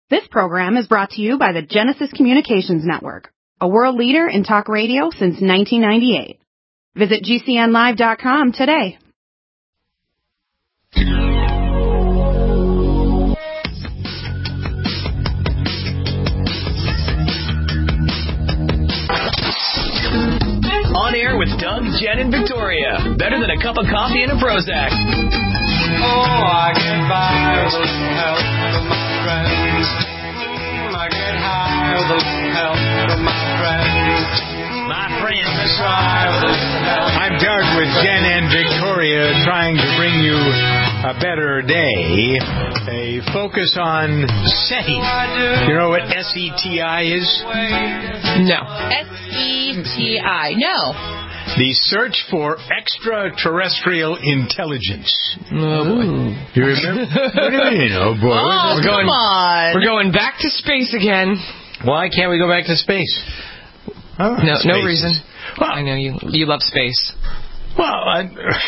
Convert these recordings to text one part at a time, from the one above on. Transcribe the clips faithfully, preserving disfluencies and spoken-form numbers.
This program is brought to you by the Genesis Communications Network, a world leader in talk radio since nineteen ninety-eight. Visit G C N live dot com today. On air with Doug, Jen, and Victoria. Better than a cup of coffee and a Prozac. Oh, I get by with a little help from my friends. Mm, I get high with a little help from my friends. My friends, I try with a little help. I'm Doug with Jen and Victoria, trying to bring you a better day. A focus on SETI. You know what S E T I is? No. S E T I. No. The search for extraterrestrial intelligence. Oh, boy. You remember? What do you know, boy? Oh, we're going, going, on. We're going back to space again. Why can't we go back to space? Oh, no, space no reason. Is, well, I know you. You love space. Well, I,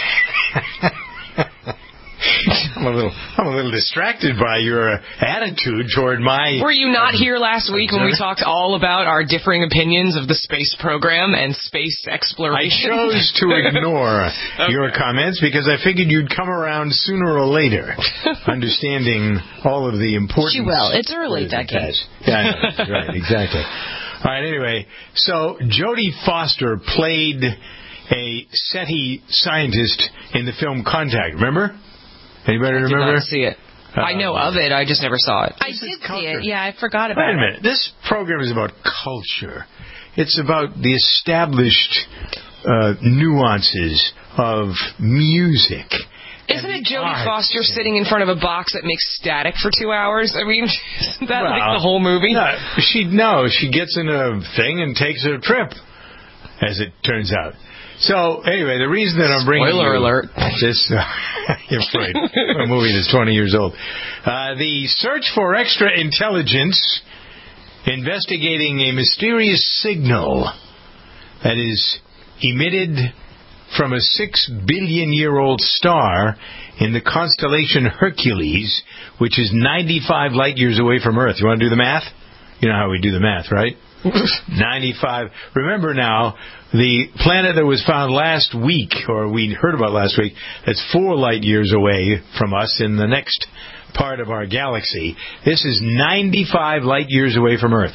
I'm a little, I'm a little distracted by your attitude toward my. Were you not here last week when we talked all about our differing opinions of the space program and space exploration? I chose to ignore okay. your comments because I figured you'd come around sooner or later, understanding all of the importance. She will. It's early decade. Yeah, I know. Right, exactly. All right. Anyway, so Jodie Foster played a SETI scientist in the film Contact. Remember? Anybody I remember? I did not see it. Uh, I know of it. I just never saw it. I did see it. Yeah, I forgot about it. Wait a minute. This program is about culture. It's about the established uh, nuances of music. Isn't it Jodie Foster sitting in front of a box that makes static for two hours? I mean, isn't that well, like the whole movie? No, she, no, she gets in a thing and takes a trip, as it turns out. So, anyway, the reason that I'm bringing Spoiler you alert. this, uh, you're afraid, a movie that's twenty years old. Uh, the search for extra intelligence, investigating a mysterious signal that is emitted from a six billion year old star in the constellation Hercules, which is ninety-five light years away from Earth. You want to do the math? You know how we do the math, right? ninety-five. Remember now, the planet that was found last week, or we heard about last week, that's four light years away from us in the next part of our galaxy. This is ninety-five light years away from Earth.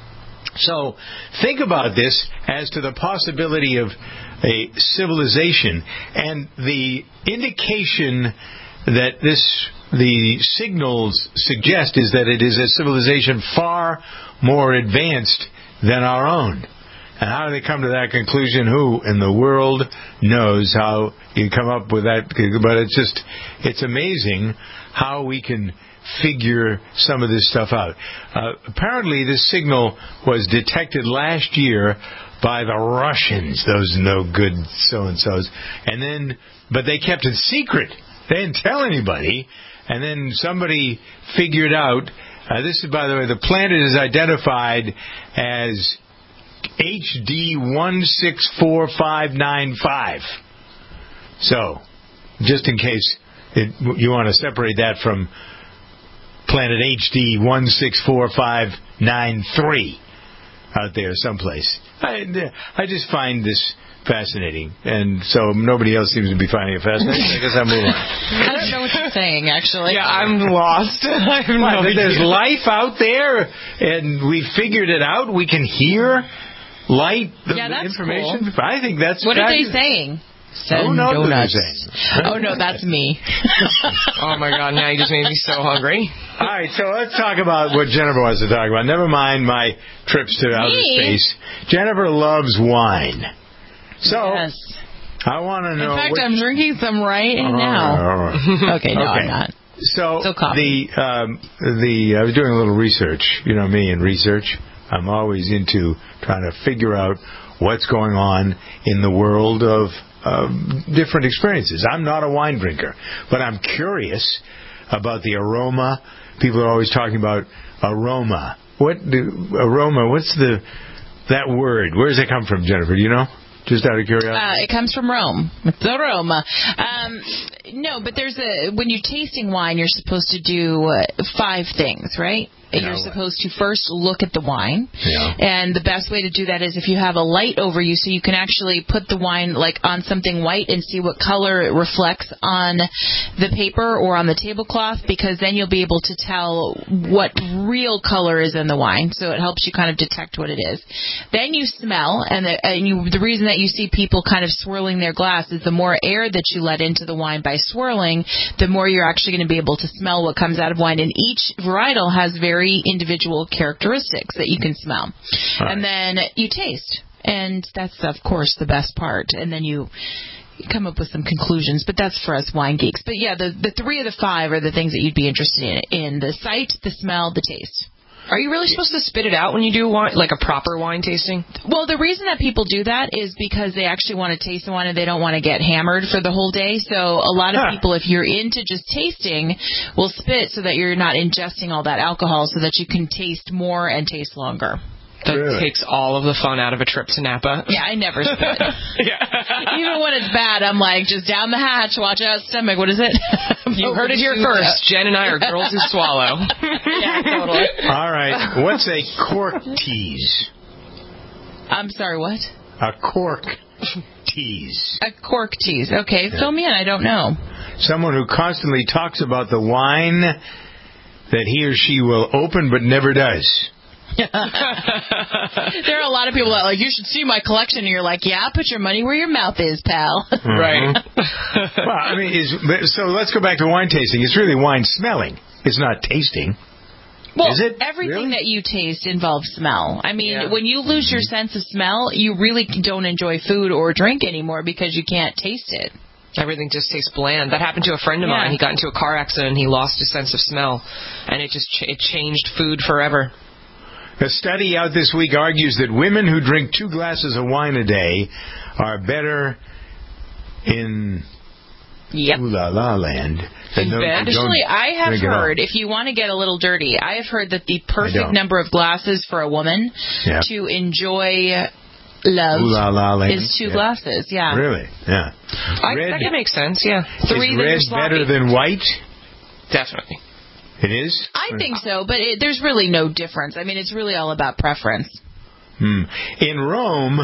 So think about this as to the possibility of a civilization, and the indication that this the signals suggest is that it is a civilization far more advanced than our own. And how do they come to that conclusion? Who in the world knows how you come up with that? But it's just, it's amazing how we can figure some of this stuff out. Uh, apparently, this signal was detected last year by the Russians, those no good so-and-sos. And then, but they kept it secret. They didn't tell anybody. And then somebody figured out, uh, this is, by the way, the planet is identified as H D one six four five nine five. So, just in case it, you want to separate that from planet H D one six four five nine three out there someplace. I, I just find this fascinating, and so nobody else seems to be finding it fascinating. I guess I'll move on. I don't know what you're saying, actually. Yeah, I'm lost. I have no what, idea. There's life out there, and we figured it out. We can hear light, the, yeah, that's information. Cool. I think that's what fabulous. are they saying? Send oh, no, donuts. Oh, no, that's me. Oh, my God, now you just made me so hungry. All right, so let's talk about what Jennifer wants to talk about. Never mind my trips to outer me? space. Jennifer loves wine. So, yes. I want to know... In fact, which... I'm drinking some right oh, now. All right. Okay, no, okay. I'm not. So, Still coffee. the, um, the, I was doing a little research. You know me and research. I'm always into trying to figure out what's going on in the world of um, different experiences. I'm not a wine drinker, but I'm curious about the aroma. People are always talking about aroma. What do, aroma, what's the that word? Where does it come from, Jennifer? Do you know? Just out of curiosity. Uh, it comes from Rome. It's the Roma. Um, no, but there's a when you're tasting wine, you're supposed to do uh, five things, right? Yeah, You're what? supposed to first look at the wine, Yeah. and the best way to do that is if you have a light over you, so you can actually put the wine like on something white and see what color it reflects on the paper or on the tablecloth, because then you'll be able to tell what real color is in the wine. So it helps you kind of detect what it is. Then you smell, and the, and you, the reason that you see people kind of swirling their glass is the more air that you let into the wine by swirling, the more you're actually going to be able to smell what comes out of wine. And each varietal has very individual characteristics that you can smell. Right. And then you taste. And that's, of course, the best part. And then you come up with some conclusions. But that's for us wine geeks. But, yeah, the, the three of the five are the things that you'd be interested in. in the sight, the smell, the taste. Are you really supposed to spit it out when you do wine, like a proper wine tasting? Well, the reason that people do that is because they actually want to taste the wine and they don't want to get hammered for the whole day. So a lot of Huh. people, if you're into just tasting, will spit so that you're not ingesting all that alcohol so that you can taste more and taste longer. That Really? takes all of the fun out of a trip to Napa. Yeah, I never spit. Yeah. Even when it's bad, I'm like, just down the hatch, watch out, stomach. What is it? You heard it here first. Jen and I are girls who swallow. Yeah, totally. All right. What's a cork tease? I'm sorry, what? A cork tease. A cork tease. Okay, fill me in. I don't know. Someone who constantly talks about the wine that he or she will open but never does. There are a lot of people that are like, you should see my collection, and you're like, yeah, put your money where your mouth is, pal. Right. Well, I mean, is, so let's go back to wine tasting. It's really wine smelling. It's not tasting. Well, Is it? everything Really? that you taste involves smell. I mean, Yeah. when you lose your sense of smell, you really don't enjoy food or drink anymore because you can't taste it. Everything just tastes bland. That happened to a friend of Yeah. mine. He got into a car accident and he lost his sense of smell, and it just ch- it changed food forever. A study out this week argues that women who drink two glasses of wine a day are better in Yep. ooh la la land than In those bed? who don't Actually, I have drink at all. heard, if you want to get a little dirty, I have heard that the I perfect don't. number of glasses for a woman Yeah. to enjoy love Ooh la la land. is two Yeah. glasses. Yeah. Really? Yeah. I, Red- that can make sense, yeah. Three, Is then you're red sloppy. better than white? Definitely. It is? I think so, but it, there's really no difference. I mean, it's really all about preference. Hmm. In Rome,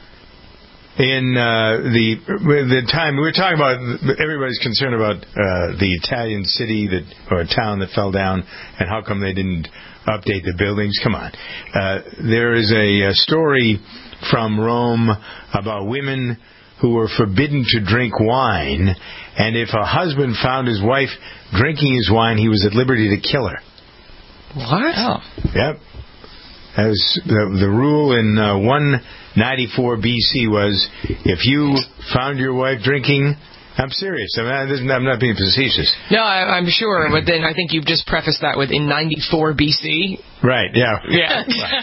in uh, the the time we were talking about, everybody's concerned about uh, the Italian city that or town that fell down, and how come they didn't update the buildings? Come on, uh, there is a, a story from Rome about women who were forbidden to drink wine, and if a husband found his wife drinking his wine, he was at liberty to kill her. What? Oh. Yep. As the, the rule in uh, one ninety-four B C was, if you found your wife drinking, I'm serious. I'm not, I'm not being facetious. No, I, I'm sure, but then I think you've just prefaced that with in ninety-four B C. Right? Yeah. Yeah.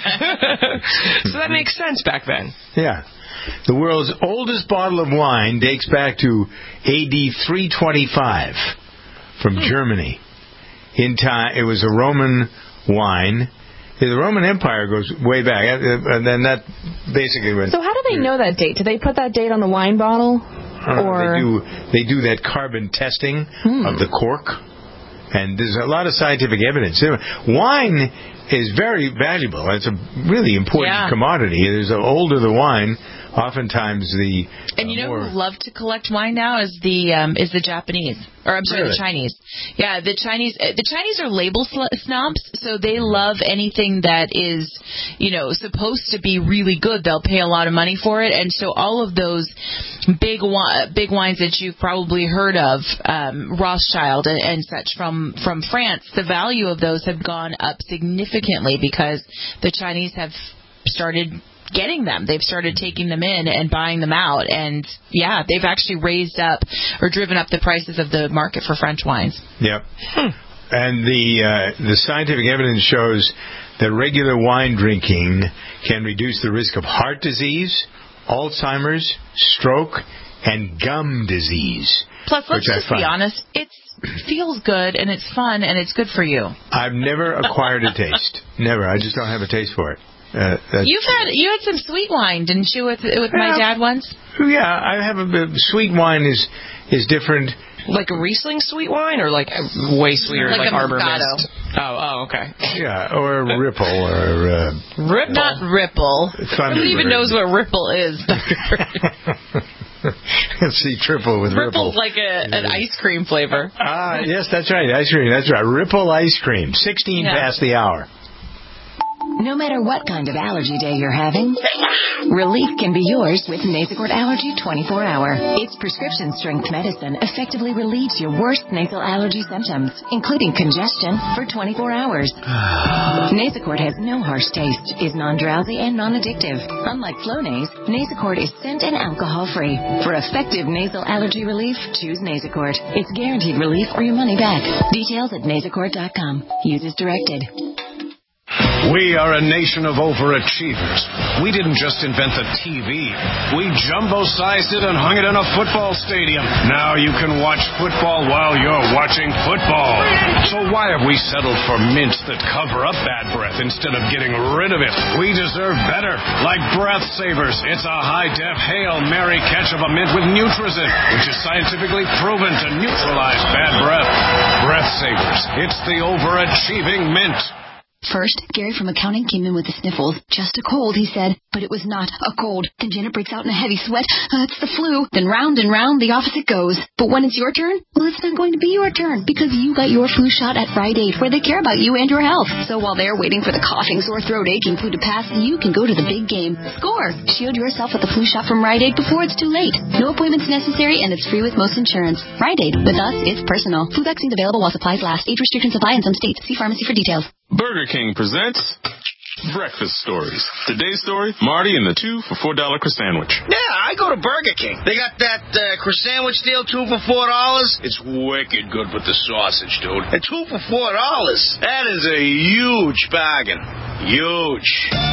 So that makes sense back then. Yeah. The world's oldest bottle of wine dates back to A D three twenty-five from Germany. In time, it was a Roman wine. The Roman Empire goes way back, and then that basically went. So how do they know that date? Do they put that date on the wine bottle? Uh, Or they do they do that carbon testing Hmm. of the cork, and there's a lot of scientific evidence. Wine is very valuable. It's a really important Yeah. commodity. There's the older the wine, oftentimes the And you uh, know more, who love to collect wine now is the um, is the Japanese, or I'm sorry, Really? the Chinese. Yeah, the Chinese. Uh, the Chinese are label sl- snobs, so they love anything that is, you know, supposed to be really good. They'll pay a lot of money for it, and so all of those big wi- big wines that you've probably heard of, um, Rothschild and, and such from from France, the value of those have gone up significantly because the Chinese have started getting them. They've started taking them in and buying them out, and yeah, they've actually raised up or driven up the prices of the market for French wines. Yep. And the uh, the scientific evidence shows that regular wine drinking can reduce the risk of heart disease, Alzheimer's, stroke, and gum disease. Plus, let's which I just be find- honest, it feels good and it's fun and it's good for you. I've never acquired a taste. Never. I just don't have a taste for it. Uh, that's, You've had you had some sweet wine, didn't you, with with my Yeah. dad once? Yeah, I have a bit. Sweet wine is is different. Like a Riesling sweet wine, or like way sweeter, Like like, a Arbor Moscato. Mist? Oh, oh, okay. Yeah, or a Ripple, or uh, Ripple. Not Ripple. Thunderbird. Nobody even knows what Ripple is. See, triple with Ripple. Ripple's like a, an ice cream flavor. Ah, yes, that's right. Ice cream. That's right. Ripple ice cream. Sixteen Yeah. past the hour. No matter what kind of allergy day you're having, relief can be yours with Nasacort Allergy twenty-four hour. Its prescription-strength medicine effectively relieves your worst nasal allergy symptoms, including congestion, for twenty-four hours. Nasacort has no harsh taste, is non-drowsy, and non-addictive. Unlike Flonase, Nasacort is scent and alcohol-free. For effective nasal allergy relief, choose Nasacort. It's guaranteed relief or your money back. Details at nasacort dot com. Use as directed. We are a nation of overachievers. We didn't just invent the T V. We jumbo-sized it and hung it in a football stadium. Now you can watch football while you're watching football. So why have we settled for mints that cover up bad breath instead of getting rid of it? We deserve better. Like Breath Savers. It's a high-def Hail Mary catch of a mint with Nutrizin, which is scientifically proven to neutralize bad breath. Breath Savers. It's the overachieving mint. First, Gary from accounting came in with the sniffles. Just a cold, he said. But it was not a cold. Then Janet breaks out in a heavy sweat. Uh, it's the flu. Then round and round the office it goes. But when it's your turn, well, it's not going to be your turn because you got your flu shot at Rite Aid, where they care about you and your health. So while they're waiting for the coughing, sore throat, aching flu to pass, you can go to the big game. Score! Shield yourself with the flu shot from Rite Aid before it's too late. No appointments necessary, and it's free with most insurance. Rite Aid. With us, it's personal. Flu vaccines available while supplies last. Age restrictions apply in some states. See pharmacy for details. Burger King presents Breakfast Stories. Today's story, Marty and the two for four dollar croissant sandwich. Yeah, I go to Burger King. They got that uh, croissant sandwich deal, two for four dollars. It's wicked good with the sausage, dude. And two for four dollars. That is a huge bargain. Huge.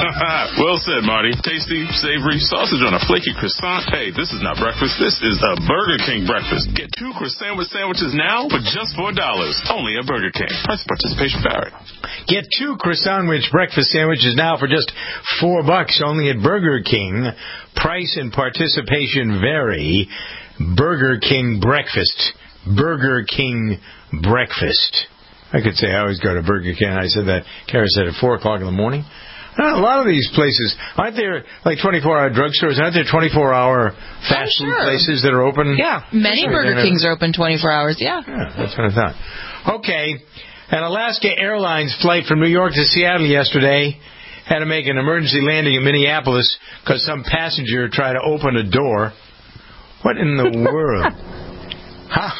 Well said, Marty. Tasty, savory, sausage on a flaky croissant. Hey, this is not breakfast. This is a Burger King breakfast. Get two croissant sandwiches now for just four dollars. Only at Burger King. Price participation varied. Get two croissant breakfast sandwiches now for just four bucks only at Burger King. Price and participation vary. Burger King breakfast. Burger King breakfast. I could say I always go to Burger King. I said that. Kara said at four o'clock in the morning. A lot of these places, aren't there like twenty-four hour drugstores? Aren't there twenty-four hour fast Oh, food sure. places that are open? Yeah, many Burger Kings are open twenty-four hours. Yeah. Yeah, that's what I thought. Okay, an Alaska Airlines flight from New York to Seattle yesterday had to make an emergency landing in Minneapolis because some passenger tried to open a door. What in the world? How?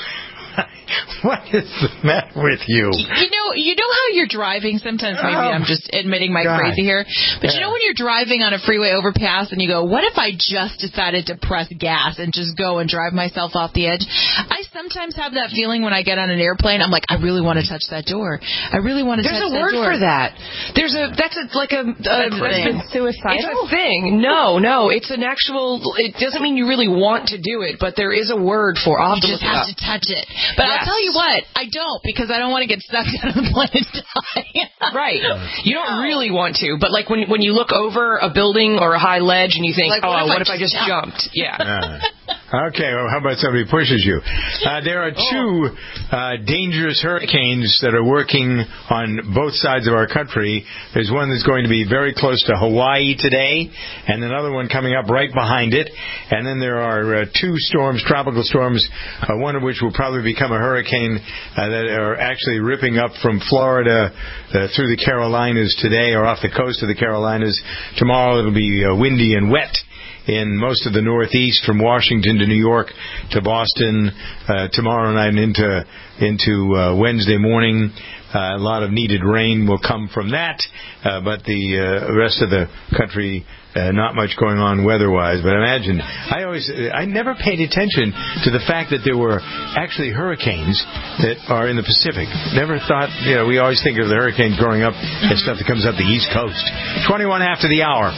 What is the matter with you? You know, you know how you're driving. Sometimes maybe Oh, I'm just admitting my God. crazy here, but you Yeah. know when you're driving on a freeway overpass and you go, "What if I just decided to press gas and just go and drive myself off the edge?" I sometimes have that feeling when I get on an airplane. I'm like, I really want to touch that door. I really want to There's touch a that word door. for that. There's a that's a, like a, a That's a thing. Suicidal? It's a thing. No, no, it's an actual. It doesn't mean you really want to do it, but there is a word for. I'll have You to just look it have up. to touch it. But Yes. I'll tell you what, I don't because I don't want to get stuck out of the plane and die. Right. You don't really want to, but like when when you look over a building or a high ledge and you think, Like, oh, what if I what if I just just jumped? jumped? Yeah. Uh, okay, well, how about somebody pushes you? Uh, there are two uh, dangerous hurricanes that are working on both sides of our country. There's one that's going to be very close to Hawaii today, and another one coming up right behind it. And then there are uh, two storms, tropical storms, uh, one of which will probably become a hurricane uh, that are actually ripping up from Florida uh, through the Carolinas today, or off the coast of the Carolinas. Tomorrow it'll be uh, windy and wet in most of the Northeast, from Washington to New York to Boston, uh, tomorrow night and into into uh, Wednesday morning. Uh, a lot of needed rain will come from that, uh, but the uh, rest of the country, uh, not much going on weather-wise. But imagine, I always, I never paid attention to the fact that there were actually hurricanes that are in the Pacific. Never thought, you know, we always think of the hurricanes growing up as stuff that comes up the East Coast. twenty-one after the hour.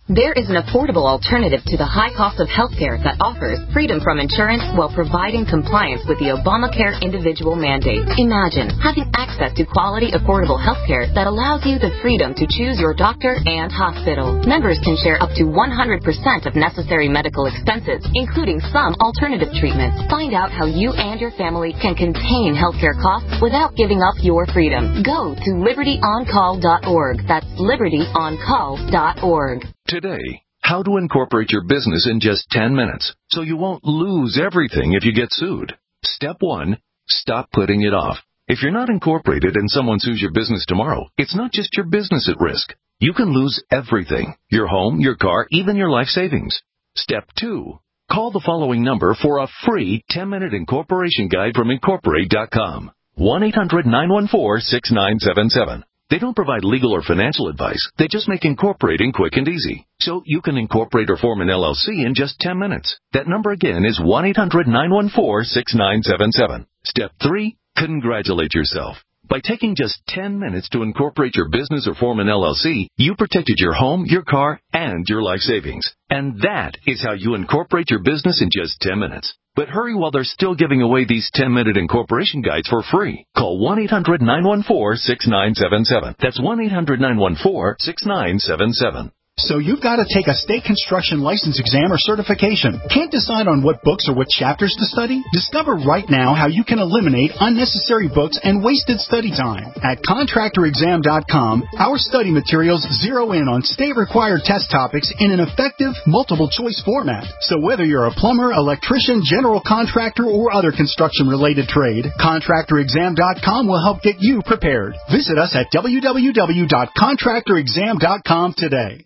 There is an affordable alternative to the high cost of healthcare that offers freedom from insurance while providing compliance with the Obamacare individual mandate. Imagine having access to quality, affordable healthcare that allows you the freedom to choose your doctor and hospital. Members can share up to one hundred percent of necessary medical expenses, including some alternative treatments. Find out how you and your family can contain healthcare costs without giving up your freedom. Go to liberty on call dot org. That's liberty on call dot org. Today, how to incorporate your business in just ten minutes so you won't lose everything if you get sued. Step one, stop putting it off. If you're not incorporated and someone sues your business tomorrow, it's not just your business at risk. You can lose everything, your home, your car, even your life savings. Step two, call the following number for a free ten-minute incorporation guide from incorporate dot com. one eight hundred nine one four six nine seven seven. They don't provide legal or financial advice. They just make incorporating quick and easy. So you can incorporate or form an L L C in just ten minutes. That number again is one eight hundred nine one four six nine seven seven. Step three, congratulate yourself. By taking just ten minutes to incorporate your business or form an L L C, you protected your home, your car, and your life savings. And that is how you incorporate your business in just ten minutes. But hurry while they're still giving away these ten-minute incorporation guides for free. Call one eight hundred nine one four six nine seven seven. That's one eight hundred nine one four six nine seven seven. So you've got to take a state construction license exam or certification. Can't decide on what books or what chapters to study? Discover right now how you can eliminate unnecessary books and wasted study time. At contractor exam dot com, our study materials zero in on state-required test topics in an effective, multiple-choice format. So whether you're a plumber, electrician, general contractor, or other construction-related trade, contractor exam dot com will help get you prepared. Visit us at w w w dot contractor exam dot com today.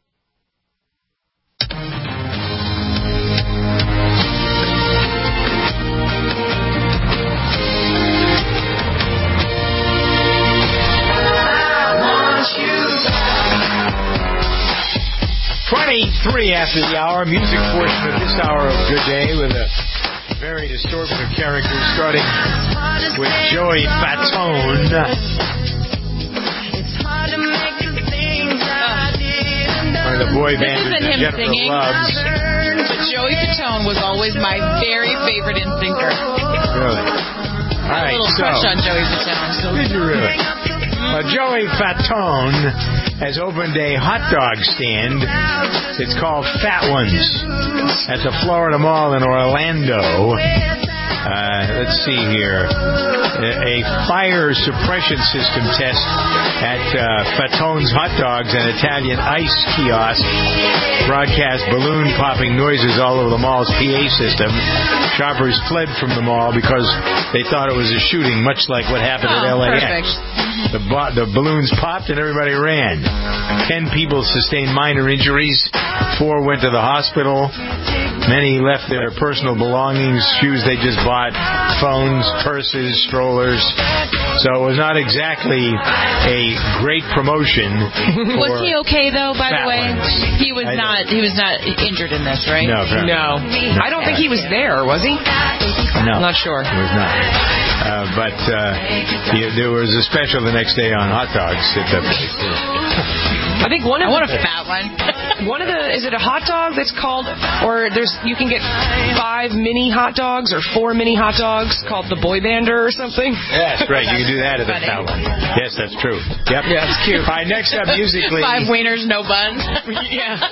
twenty-three after the hour, music portion of this hour of Good Day with a very assortment of characters, starting with Joey Fatone. One of the boy bands that Jennifer singing. loves. But Joey Fatone was always my very favorite in singer. Really? All right, a little so, crush on Joey Fatone. So. Did you really? Uh, Joey Fatone has opened a hot dog stand. It's called Fat Ones at the Florida Mall in Orlando. Uh, let's see here. A fire suppression system test at uh, Fatone's Hot Dogs and Italian Ice kiosk broadcast balloon popping noises all over the mall's P A system. Shoppers fled from the mall because they thought it was a shooting, much like what happened oh, at L A X. Perfect. The, bo- the balloons popped and everybody ran. Ten people sustained minor injuries. Four went to the hospital. Many left their personal belongings, shoes they just bought, phones, purses, strollers. So it was not exactly a great promotion. Was he okay though? By the way, ones. he was I not. He was not injured in this, right? No, no. No. I don't think he was there, was he? No, I'm not sure. He was not. Uh, but uh, he, there was a special the next day on hot dogs at the place. I think one of I want the, a fat one. One of the is it a hot dog that's called, or there's you can get five mini hot dogs or four mini hot dogs called the Boy Bander or something. Yes, right. You can do that at the Fat One. Yes, that's true. Yep. Yeah, it's cute. All right, next up musically. Five wieners, no bun. Yeah.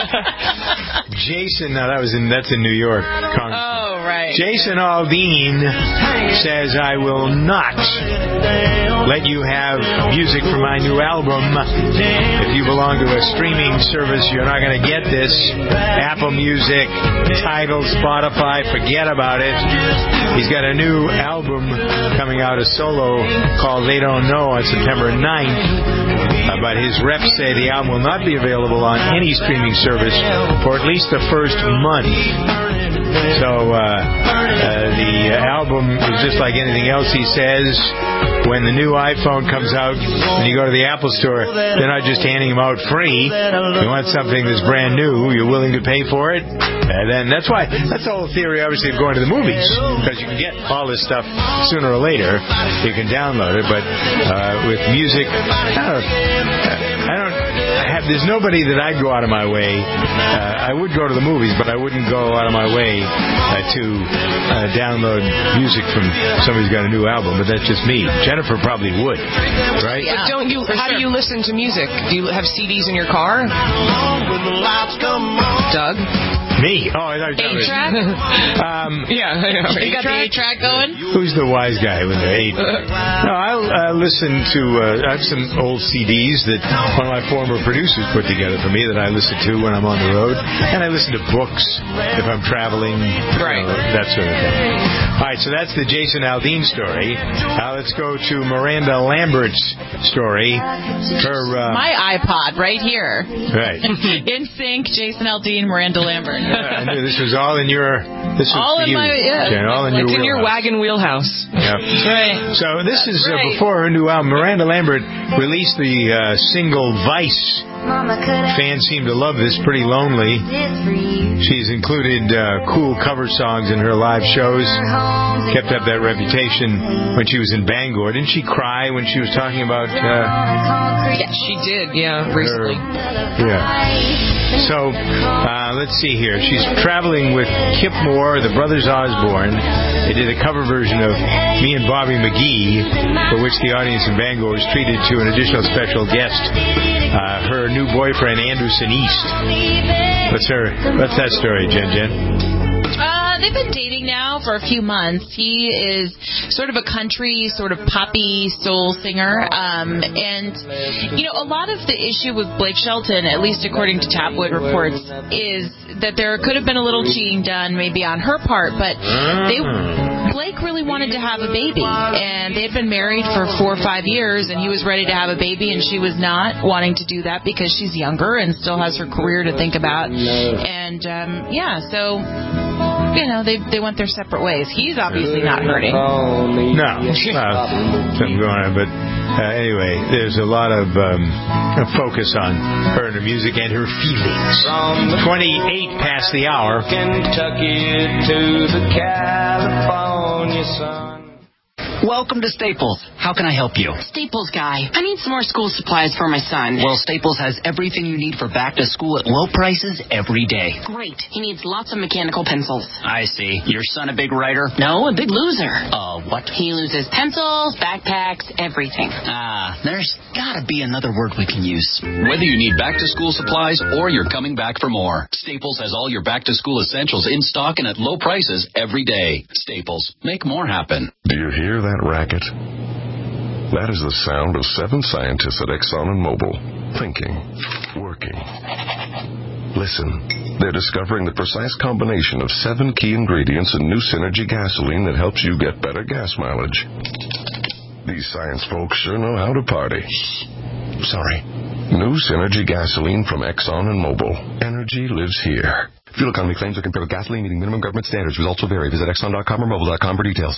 Jason, no, that was in that's in New York. Congressman. Oh, right. Jason Aldean says, I will not let you have music from my new album. If you belong to a streaming service, you're not going to get this. Apple Music, Tidal, Spotify, forget about it. He's got a new album coming out, a solo, called They Don't Know on September ninth. Uh, but his reps say the album will not be available on any streaming service for at least the first month. So uh, uh, the album is just like anything else, he says. When the new iPhone comes out, when you go to the Apple Store, they're not just handing them out free. You want something that's brand new, you're willing to pay for it. And then that's why, that's the whole theory, obviously, of going to the movies. Because you can get all this stuff sooner or later. You can download it. But uh, with music, I don't, I don't have have, there's nobody that I'd go out of my way. Uh, I would go to the movies, but I wouldn't go out of my way uh, to uh, download music from somebody who's got a new album. But that's just me. Jennifer probably would, right? But don't you? How do you listen to music? Do you have C Ds in your car? Doug? Me? Oh, I thought you were eight-track? um, yeah, yeah. You got the eight-track going? Who's the wise guy with the eight? No, I'll uh, listen to, uh, I have some old C Ds that one of my former producers put together for me that I listen to when I'm on the road. And I listen to books if I'm traveling, right. you know, that sort of thing. All right, so that's the Jason Aldean story. Uh, let's go to Miranda Lambert's story. Her uh, My iPod right here. Right. In sync, Jason Aldean, Miranda Lambert. I knew this was all in your. This was all for in you, my yeah, Jen, all in like your in your wagon wheelhouse. Yeah. Right. So this is uh, right. before her new album. Miranda Lambert released the uh, single "Vice." Fans seem to love this. Pretty lonely. She's included uh, cool cover songs in her live shows. Kept up that reputation when she was in Bangor. Didn't she cry when she was talking about? Uh, yeah, she did. Yeah, recently. Her, yeah. So uh, let's see here. She's traveling with Kip Moore, the Brothers Osborne. They did a cover version of Me and Bobby McGee, for which the audience in Bangor was treated to an additional special guest, uh, her new boyfriend, Anderson East. What's her? What's that story, Jen Jen? Uh, they've been dating now for a few months. He is sort of a country, sort of poppy soul singer. Um, and, you know, a lot of the issue with Blake Shelton, at least according to tabloid reports, is that there could have been a little cheating done maybe on her part, but they... Blake really wanted to have a baby, and they had been married for four or five years, and he was ready to have a baby, and she was not wanting to do that because she's younger and still has her career to think about. And, um, yeah, so, you know, they they went their separate ways. He's obviously not hurting. No. Uh, something going on, but uh, anyway, there's a lot of um, focus on her and her music and her feelings. twenty-eight past the hour. Kentucky to the California sun. Welcome to Staples. How can I help you? Staples guy. I need some more school supplies for my son. Well, Staples has everything you need for back to school at low prices every day. Great. He needs lots of mechanical pencils. I see. Your son a big writer? No, a big loser. Uh, what? He loses pencils, backpacks, everything. Ah, there's gotta be another word we can use. Whether you need back to school supplies or you're coming back for more, Staples has all your back to school essentials in stock and at low prices every day. Staples, make more happen. Do you hear that racket? That is the sound of seven scientists at Exxon and Mobil, thinking, working. Listen, they're discovering the precise combination of seven key ingredients in new Synergy gasoline that helps you get better gas mileage. These science folks sure know how to party. Sorry. New Synergy gasoline from Exxon and Mobil. Energy lives here. Fuel economy claims are compared with gasoline meeting minimum government standards. Results will vary. Visit Exxon dot com or Mobil dot com for details.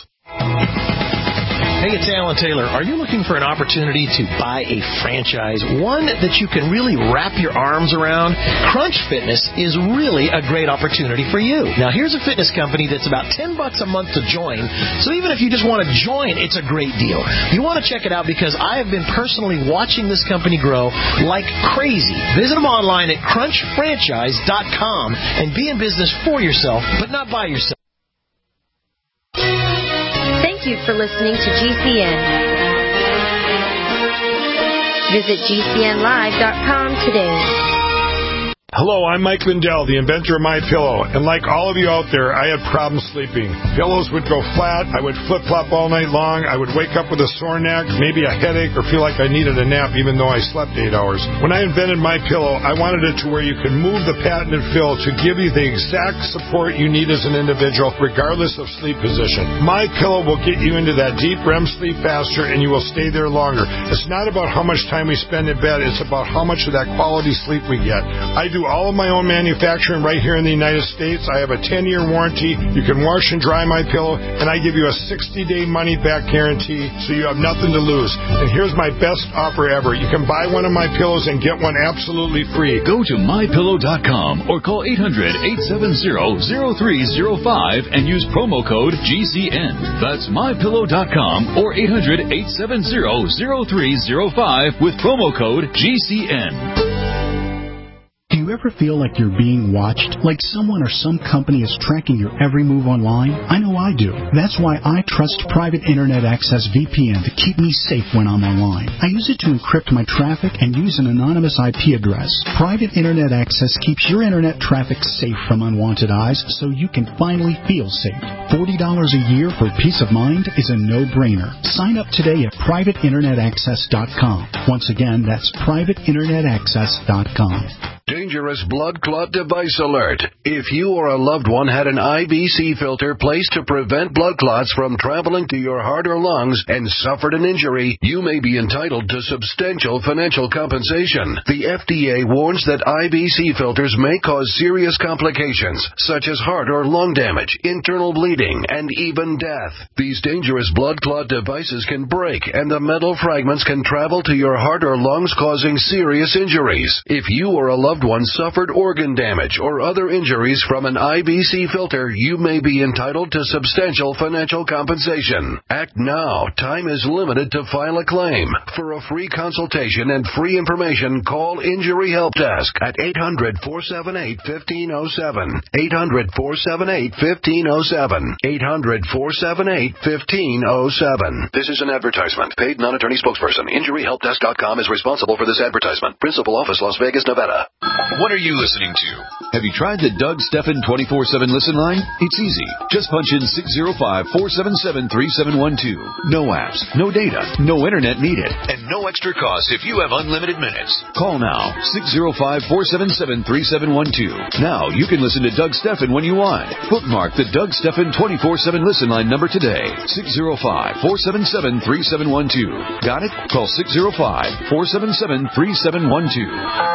Hey, it's Alan Taylor. Are you looking for an opportunity to buy a franchise, one that you can really wrap your arms around? Crunch Fitness is really a great opportunity for you. Now, here's a fitness company that's about ten bucks a month to join, so even if you just want to join, it's a great deal. You want to check it out because I have been personally watching this company grow like crazy. Visit them online at crunch franchise dot com and be in business for yourself, but not by yourself. Thank you for listening to G C N. Visit G C N live dot com today. Hello, I'm Mike Lindell, the inventor of MyPillow, and like all of you out there, I had problems sleeping. Pillows would go flat, I would flip-flop all night long, I would wake up with a sore neck, maybe a headache, or feel like I needed a nap even though I slept eight hours. When I invented MyPillow, I wanted it to where you can move the patented fill to give you the exact support you need as an individual, regardless of sleep position. MyPillow will get you into that deep R E M sleep faster, and you will stay there longer. It's not about how much time we spend in bed, it's about how much of that quality sleep we get. I do all of my own manufacturing right here in the United States. I have a ten-year warranty. You can wash and dry my pillow, and I give you a sixty-day money-back guarantee, so you have nothing to lose. And here's my best offer ever. You can buy one of my pillows and get one absolutely free. Go to my pillow dot com or call eight hundred, eight seven zero, zero three zero five and use promo code G C N. That's my pillow dot com or eight hundred, eight seven zero, zero three zero five with promo code G C N. you ever feel like you're being watched? Like someone or some company is tracking your every move online? I know I do. That's why I trust Private Internet Access V P N to keep me safe when I'm online. I use it to encrypt my traffic and use an anonymous I P address. Private Internet Access keeps your internet traffic safe from unwanted eyes so you can finally feel safe. forty dollars a year for peace of mind is a no-brainer. Sign up today at private internet access dot com. Once again, that's private internet access dot com. Dangerous blood clot device alert. If you or a loved one had an I V C filter placed to prevent blood clots from traveling to your heart or lungs and suffered an injury, you may be entitled to substantial financial compensation. The F D A warns that I V C filters may cause serious complications, such as heart or lung damage, internal bleeding, and even death. These dangerous blood clot devices can break, and the metal fragments can travel to your heart or lungs, causing serious injuries. If you or a loved one suffered organ damage or other injuries from an I V C filter, you may be entitled to substantial financial compensation. Act now. Time is limited to file a claim. For a free consultation and free information, call Injury Help Desk at eight hundred, four seven eight, one five zero seven. eight hundred, four seven eight, one five zero seven. eight hundred, four seven eight, one five zero seven. This is an advertisement. Paid non-attorney spokesperson. Injury Help Desk dot com is responsible for this advertisement. Principal office, Las Vegas, Nevada. What are you listening to? Have you tried the Doug Stephan twenty-four seven listen line? It's easy. Just punch in six zero five, four seven seven, three seven one two. No apps, no data, no internet needed, and no extra cost if you have unlimited minutes. Call now, six zero five, four seven seven, three seven one two. Now you can listen to Doug Stephan when you want. Bookmark the Doug Stephan twenty-four seven listen line number today. six zero five, four seven seven, three seven one two. Got it? Call six zero five, four seven seven, three seven one two.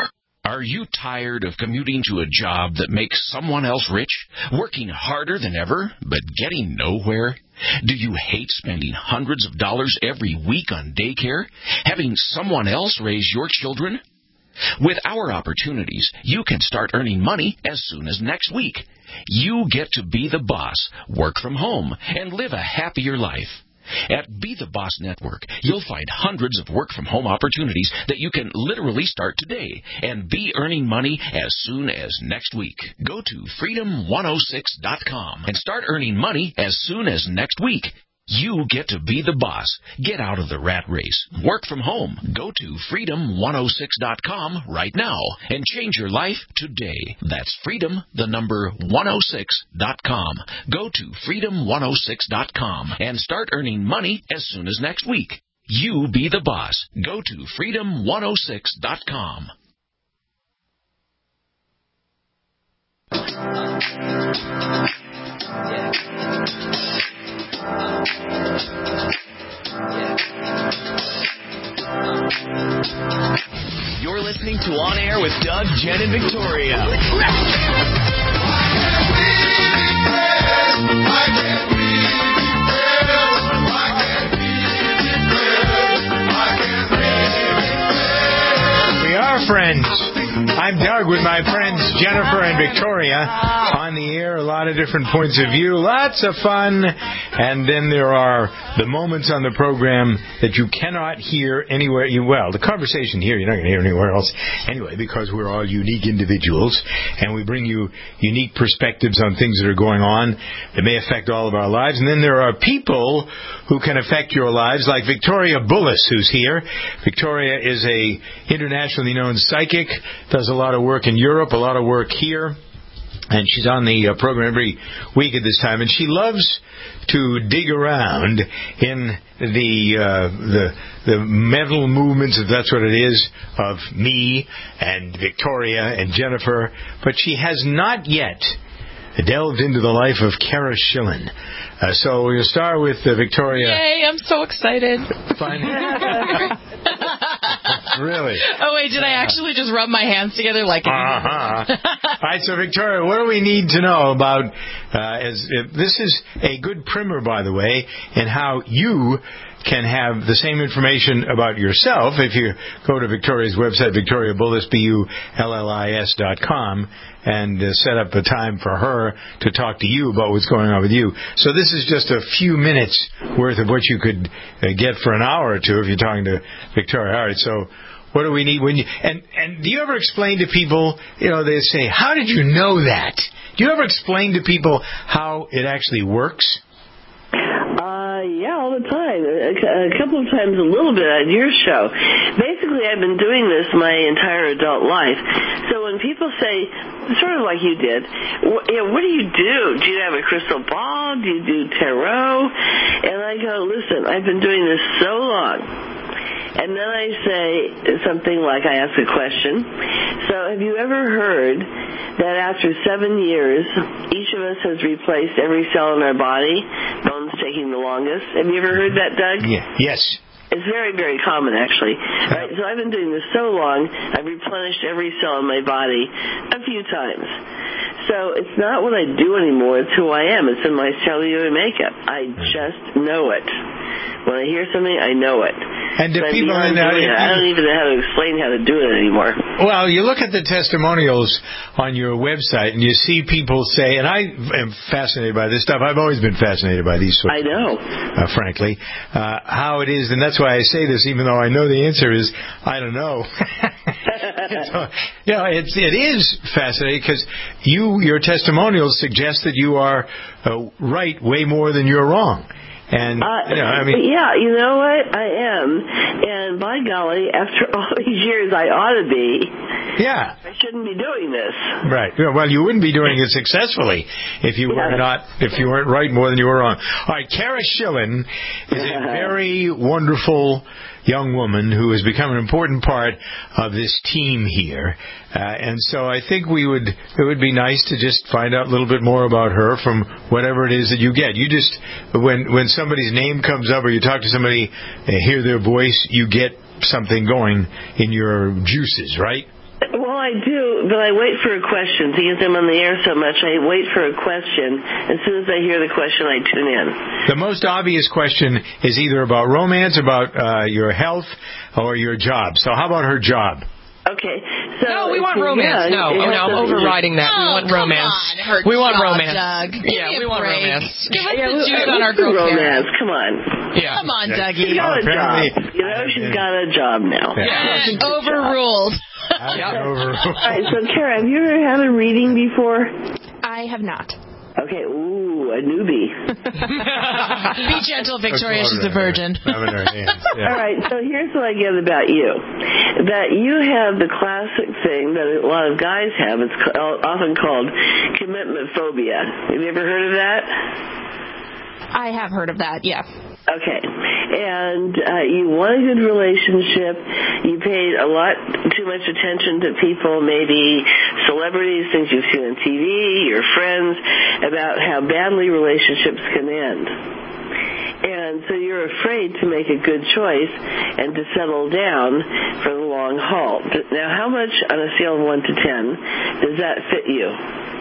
Are you tired of commuting to a job that makes someone else rich, working harder than ever, but getting nowhere? Do you hate spending hundreds of dollars every week on daycare, having someone else raise your children? With our opportunities, you can start earning money as soon as next week. You get to be the boss, work from home, and live a happier life. At Be the Boss Network, you'll find hundreds of work-from-home opportunities that you can literally start today and be earning money as soon as next week. Go to freedom one oh six dot com and start earning money as soon as next week. You get to be the boss. Get out of the rat race. Work from home. Go to freedom one oh six dot com right now and change your life today. That's freedom, the number one oh six dot com. Go to freedom one oh six dot com and start earning money as soon as next week. You be the boss. Go to freedom one oh six dot com. You're listening to On Air with Doug, Jen, and Victoria. We are friends. I'm Doug with my friends Jennifer and Victoria on the air, a lot of different points of view, lots of fun, and then there are the moments on the program that you cannot hear anywhere. You, well, the conversation here you're not going to hear anywhere else anyway, because we're all unique individuals, and we bring you unique perspectives on things that are going on that may affect all of our lives. And then there are people who can affect your lives, like Victoria Bullis, who's here. Victoria is a internationally known psychic, does a lot of work in Europe, a lot of work here, and she's on the uh, program every week at this time, and she loves to dig around in the uh, the the mental movements, if that's what it is, of me and Victoria and Jennifer, but she has not yet delved into the life of Kara Schillen. Uh, so we'll start with uh, Victoria. Yay, I'm so excited. Fine. Really? Oh, wait, did I actually just rub my hands together like an Uh-huh. All right, so Victoria, what do we need to know about, uh, as if this is a good primer, by the way, in how you can have the same information about yourself if you go to Victoria's website, Victoria Bullis, B U L L I S dot com, and uh, set up a time for her to talk to you about what's going on with you. So this is just a few minutes worth of what you could uh, get for an hour or two if you're talking to Victoria. All right, so What do we need when you and and do you ever explain to people? You know, they say, "How did you know that?" Do you ever explain to people how it actually works? Uh, yeah, all the time. A, a couple of times, a little bit on your show. Basically, I've been doing this my entire adult life. So when people say, sort of like you did, what, you know, what do you do? Do you have a crystal ball? Do you do tarot? And I go, listen, I've been doing this so long. And then I say something like, I ask a question. So have you ever heard that after seven years, each of us has replaced every cell in our body, bones taking the longest? Have you ever heard that, Doug? Yeah. Yes. It's very, very common, actually. Right? So I've been doing this so long, I've replenished every cell in my body a few times. So it's not what I do anymore, it's who I am. It's in my cellular makeup. I just know it. When I hear something, I know it. And do but people in that, I don't even know how to explain how to do it anymore. Well, you look at the testimonials on your website, and you see people say, and I am fascinated by this stuff. I've always been fascinated by these sorts I know. of things, uh, frankly, uh, how it is, and that's why I say this, even though I know the answer is, I don't know. So, you know, it's, it is fascinating because you, your testimonials suggest that you are uh, right way more than you're wrong. And, uh, you know, I mean, yeah, you know what? I am. And by golly, after all these years, I ought to be. Yeah. I shouldn't be doing this. Right. Well, you wouldn't be doing it successfully if you were not, if you weren't right more than you were wrong. All right. Kara Schillen is a very wonderful young woman who has become an important part of this team here. Uh, and so I think we would, it would be nice to just find out a little bit more about her from whatever it is that you get. You just, when, when somebody's name comes up or you talk to somebody, uh, hear their voice, you get something going in your juices, right? Well, I do, but I wait for a question. Because I'm on the air so much, I wait for a question. As soon as I hear the question, I tune in. The most obvious question is either about romance, about uh, your health, or your job. So how about her job? Okay. So no, we want romance. Yeah, no, oh, no, I'm overriding that. Oh, we want romance. On, her we want job, romance. Doug. Yeah, we want break. romance. Give us yeah, the juice on our girl romance. Come on. Yeah. Come on, Dougie. She's got oh, a job. You know, she's got a job now. Yeah. Overruled. Yep. Overruled. All right, so Kara, have you ever had a reading before? I have not. Okay, ooh, a newbie. Be gentle, Victoria. She's a virgin. Yeah. All right, so here's what I get about you. That you have the classic thing that a lot of guys have. It's often called commitment phobia. Have you ever heard of that? I have heard of that, yeah. Okay. And uh, you want a good relationship. You paid a lot too much attention to people, maybe celebrities, things you've seen on T V, your friends, about how badly relationships can end. And so you're afraid to make a good choice and to settle down for the long haul. Now, how much on a scale of one to ten does that fit you?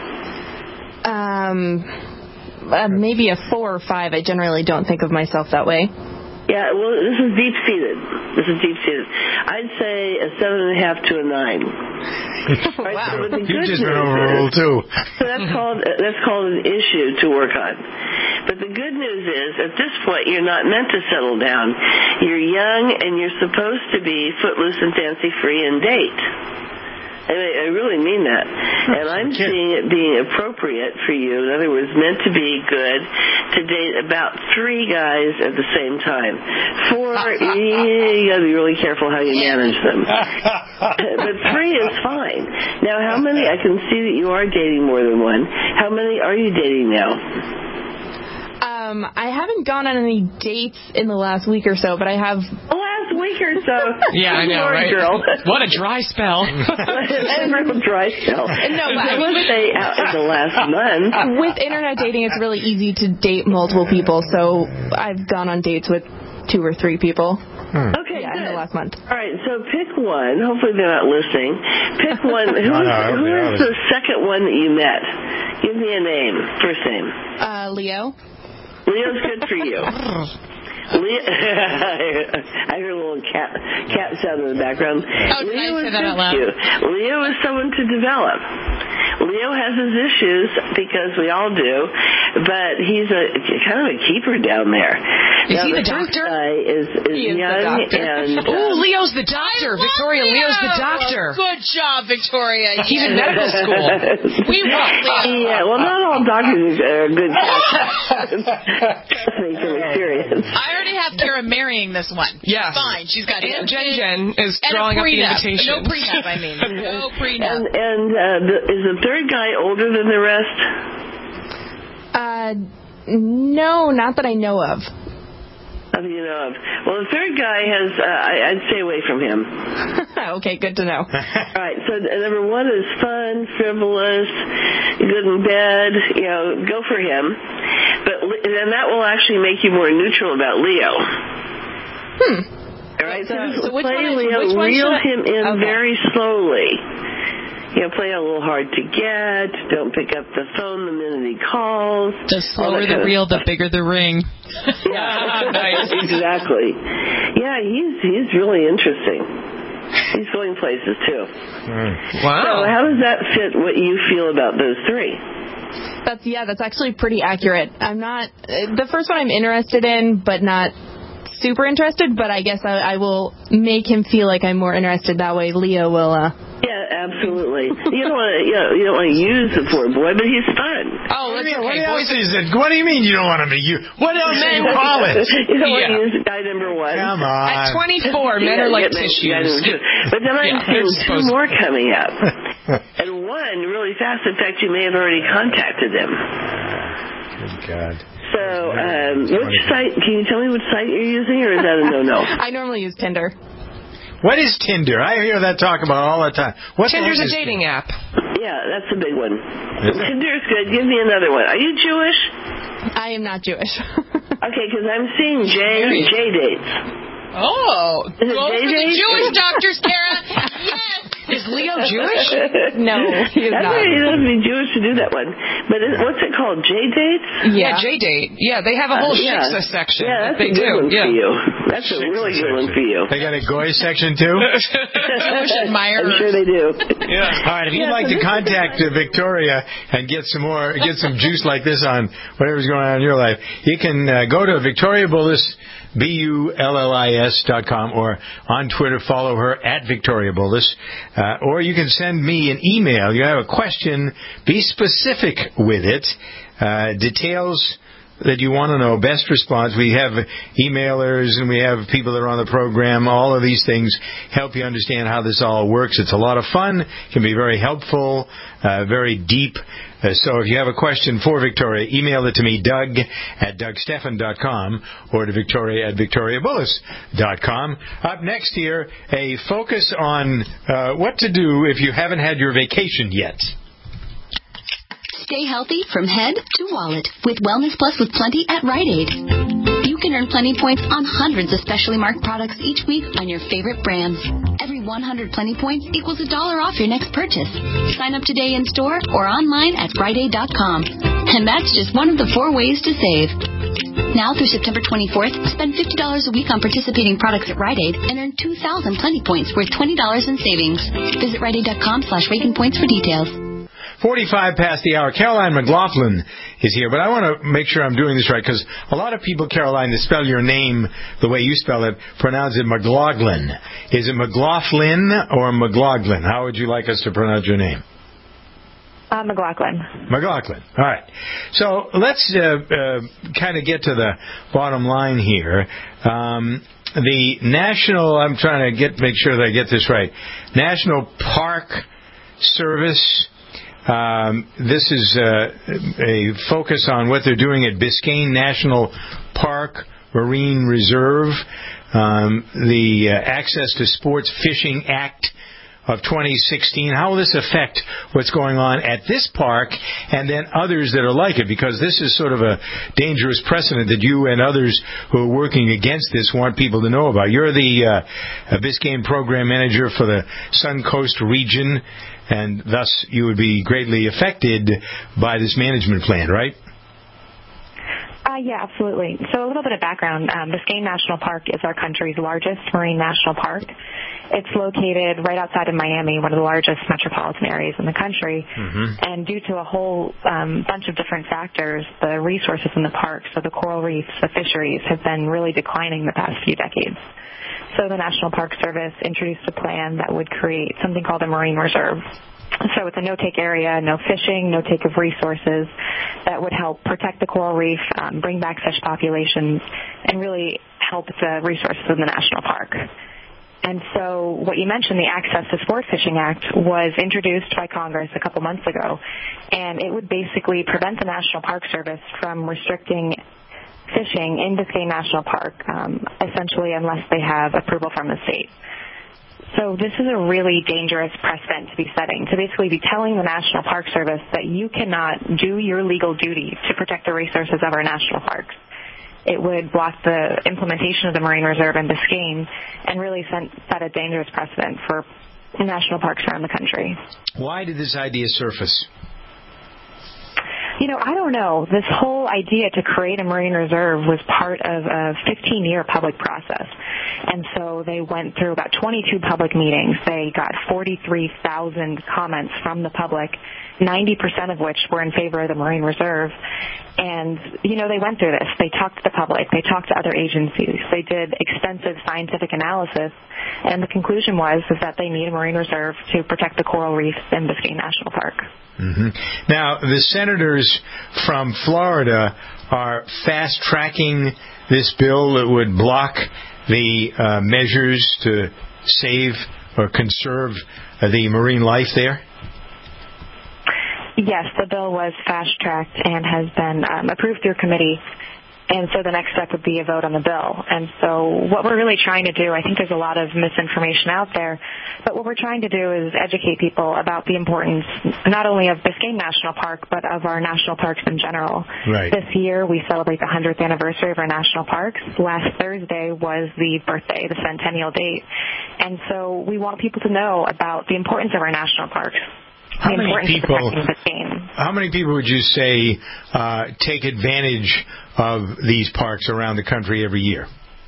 Um... Uh, maybe a four or five. I generally don't think of myself that way. Yeah, well, this is deep-seated. This is deep-seated. I'd say a seven and a half to a nine. Right, wow. so, but the You've good just been news overruled, is, too. So that's called, that's called an issue to work on. But the good news is, at this point, you're not meant to settle down. You're young, and you're supposed to be footloose and fancy-free and date. I, mean, I really mean that. And I'm seeing it being appropriate for you. In other words, meant to be good to date about three guys at the same time. Four, you got to be really careful how you manage them. But three is fine. Now, how many? I can see that you are dating more than one. How many are you dating now? Um, I haven't gone on any dates in the last week or so, but I have... The last week or so? Yeah, I know, Sorry, right? Girl. What a dry spell. What a dry spell. No, but I would say out in the last month. With internet dating, it's really easy to date multiple people, so I've gone on dates with two or three people. Hmm. Okay, yeah, good. in the last month. All right, so pick one. Hopefully they're not listening. Pick one. Who, no, is, no, who no, is the second one that you met? Give me a name. First name. Uh, Leo. Leo's good for you. Leo, I heard a little cat cat sound in the background. Oh, did Leo I say is that good out loud? for you. Leo is someone to develop. Leo has his issues, because we all do, but he's a kind of a keeper down there. Is now, he the, the first doctor? guy is, is He is the young doctor. and... Uh, Ooh, Leo's the doctor. Victoria, Leo. Leo's the doctor. Good job, Victoria. He's in Yes. medical school. We want Leo. Yeah, well, not all doctors are good doctors. Trust me from experience. I already have Kara marrying this one. Yes. Fine. She's got And it. Jen Jen is And drawing a up the prenup. invitation. No prenup, I mean. No prenup. And, and uh, the, is the third guy older than the rest? Uh, no, not that I know of. Nothing you know of. Well, the third guy has, uh, I, I'd stay away from him. Okay, good to know. All right, so uh, number one is fun, frivolous, good in bed, you know, go for him. But then that will actually make you more neutral about Leo. Hmm. All right, so, So- so which play one is- Leo, which one reel should I- him in Okay. very slowly. You know, play a little hard to get. Don't pick up the phone the minute he calls. The slower the reel, the bigger the ring. Yeah, exactly. Yeah, he's he's really interesting. He's going places too. Wow. So how does that fit what you feel about those three? That's yeah, that's actually pretty accurate. I'm not uh, the first one I'm interested in, but not super interested. But I guess I, I will make him feel like I'm more interested. That way, Leo will. Uh, Yeah, absolutely. You don't want to, you know, you don't want to use the poor boy, but he's fun. Oh, What, that's do you- what okay. else Boys- is it? What do you mean you don't want to be you? What else do you call it? You don't want Yeah. to use guy number one. Come on. At twenty-four, men Yeah, are like yeah, tissues. guy number two. But then I'm Yeah, they're seeing two supposed- more coming up, and one really fast. In fact, you may have already contacted them. Good God. So, um, which site? Can you tell me which site you're using, or is that a no-no? I normally use Tinder. What is Tinder? I hear that talk about all the time. What the Tinder's heck a is dating app. Yeah, that's a big one. Is it? Tinder's good. Give me another one. Are you Jewish? I am not Jewish. Okay, because I'm seeing J J dates. Oh, Is it go for J J? the Jewish doctors, Kara. Yes. Is Leo Jewish? No, he is That's not. why you don't have to be Jewish to do that one. But is, what's it called? J dates? Yeah, J-Date. Yeah, they have a whole Uh, yeah. shiksa section. Yeah, that that's they a good do. one Yeah. for you. That's a really good one for you. They got a Goy section too? Jewish admirers. I'm sure they do. Yeah. All right, if you'd Yeah, like so to this is contact uh, Victoria and get some more, get some juice like this on whatever's going on in your life, you can uh, go to Victoria Bullis, B U L L I S dot com, or on Twitter, follow her at Victoria Bullis, uh, or you can send me an email. You have a question, be specific with it, uh, details that you want to know, best response. We have emailers and we have people that are on the program. All of these things help you understand how this all works. It's a lot of fun, can be very helpful, uh, very deep. Uh, so if you have a question for Victoria, email it to me, Doug at Doug Stephan dot com, or to Victoria at Victoria Bullis dot com. Up next here, a focus on uh, what to do if you haven't had your vacation yet. Stay healthy from head to wallet with Wellness Plus with Plenty at Rite Aid. You can earn Plenty points on hundreds of specially marked products each week on your favorite brands. Every one hundred Plenty points equals a dollar off your next purchase. Sign up today in store or online at Rite Aid dot com. And that's just one of the four ways to save. Now through September twenty-fourth, spend fifty dollars a week on participating products at Rite Aid and earn two thousand Plenty points worth twenty dollars in savings. Visit Rite Aid dot com slash Reagan points for details. forty-five past the hour. Caroline McLaughlin is here, but I want to make sure I'm doing this right, because a lot of people, Caroline, that spell your name the way you spell it, pronounce it McLaughlin. Is it McLaughlin or McLaughlin? How would you like us to pronounce your name? Uh, McLaughlin. McLaughlin. All right. So let's uh, uh, kind of get to the bottom line here. Um, the National, I'm trying to get make sure that I get this right, National Park Service. Um, this is uh, a focus on what they're doing at Biscayne National Park Marine Reserve. Um, the uh, Access to Sports Fishing Act of twenty sixteen. How will this affect what's going on at this park and then others that are like it? Because this is sort of a dangerous precedent that you and others who are working against this want people to know about. You're the uh, Biscayne Program Manager for the Suncoast region, and thus you would be greatly affected by this management plan, right? Uh, yeah, absolutely. So a little bit of background. Um, Biscayne National Park is our country's largest marine national park. It's located right outside of Miami, one of the largest metropolitan areas in the country. Mm-hmm. And due to a whole um, bunch of different factors, the resources in the park, so the coral reefs, the fisheries, have been really declining the past few decades. So the National Park Service introduced a plan that would create something called a marine reserve. So it's a no-take area, no fishing, no take of resources that would help protect the coral reef, um, bring back fish populations, and really help the resources in the national park. And so what you mentioned, the Access to Sport Fishing Act, was introduced by Congress a couple months ago, and it would basically prevent the National Park Service from restricting fishing in Biscayne National Park, um, essentially unless they have approval from the state. So this is a really dangerous precedent to be setting, to basically be telling the National Park Service that you cannot do your legal duty to protect the resources of our national parks. It would block the implementation of the Marine Reserve in Biscayne and really set a dangerous precedent for national parks around the country. Why did this idea surface? You know, I don't know. This whole idea to create a marine reserve was part of a fifteen-year public process. And so they went through about twenty-two public meetings. They got forty-three thousand comments from the public, ninety percent of which were in favor of the marine reserve. And, you know, they went through this. They talked to the public. They talked to other agencies. They did extensive scientific analysis. And the conclusion was is that they need a marine reserve to protect the coral reefs in Biscayne National Park. Mm-hmm. Now, the senators from Florida are fast-tracking this bill that would block the uh, measures to save or conserve uh, the marine life there? Yes, the bill was fast-tracked and has been um, approved through committee. And so the next step would be a vote on the bill. And so what we're really trying to do, I think there's a lot of misinformation out there, but what we're trying to do is educate people about the importance not only of Biscayne National Park, but of our national parks in general. Right. This year we celebrate the one hundredth anniversary of our national parks. Last Thursday was the birthday, the centennial date. And so we want people to know about the importance of our national parks. How many people? How many people would you say uh, take advantage of these parks around the country every year?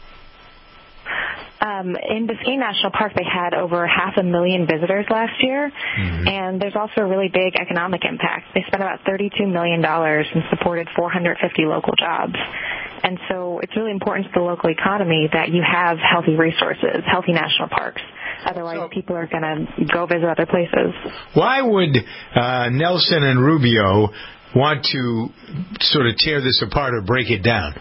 Um, in Biscayne National Park, they had over half a million visitors last year, mm-hmm. and there's also a really big economic impact. They spent about thirty-two million dollars and supported four hundred fifty local jobs. And so it's really important to the local economy that you have healthy resources, healthy national parks. Otherwise, so, people are going to go visit other places. Why would uh, Nelson and Rubio want to sort of tear this apart or break it down?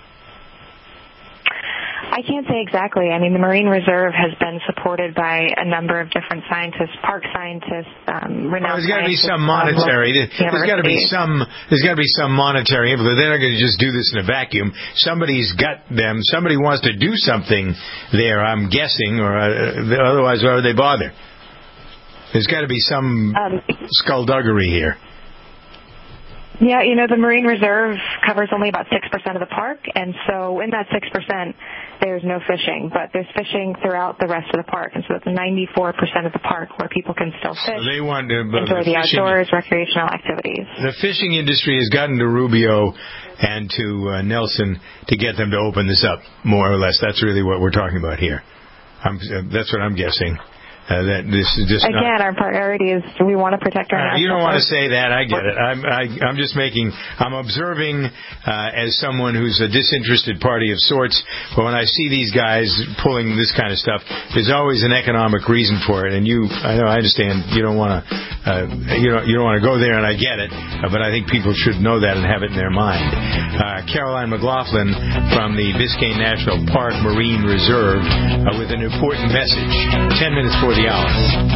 I can't say exactly. I mean, the Marine Reserve has been supported by a number of different scientists, park scientists, um, renowned. Well, there's got to be some monetary. Um, there's got to be some. There's got to be some monetary influence. They're not going to just do this in a vacuum. Somebody's got them. Somebody wants to do something there. I'm guessing, or uh, otherwise, why would they bother? There's got to be some um, skullduggery here. Yeah, you know, the Marine Reserve covers only about six percent of the park, and so in that six percent, there's no fishing, but there's fishing throughout the rest of the park, and so it's ninety-four percent of the park where people can still fish, so they want to, uh, enjoy the, the outdoors, recreational activities. The fishing industry has gotten to Rubio and to uh, Nelson to get them to open this up, more or less. That's really what we're talking about here. I'm, uh, that's what I'm guessing. Uh, that this is just again not, our priority is we want to protect our. Uh, you don't want to say that. I get it. I'm I, I'm just making. I'm observing uh, as someone who's a disinterested party of sorts. But when I see these guys pulling this kind of stuff, there's always an economic reason for it. And you, I know, I understand. You don't want to. Uh, you don't. You don't want to go there, and I get it. Uh, but I think people should know that and have it in their mind. Uh, Caroline McLaughlin from the Biscayne National Park Marine Reserve uh, with an important message. Ten minutes for the hour.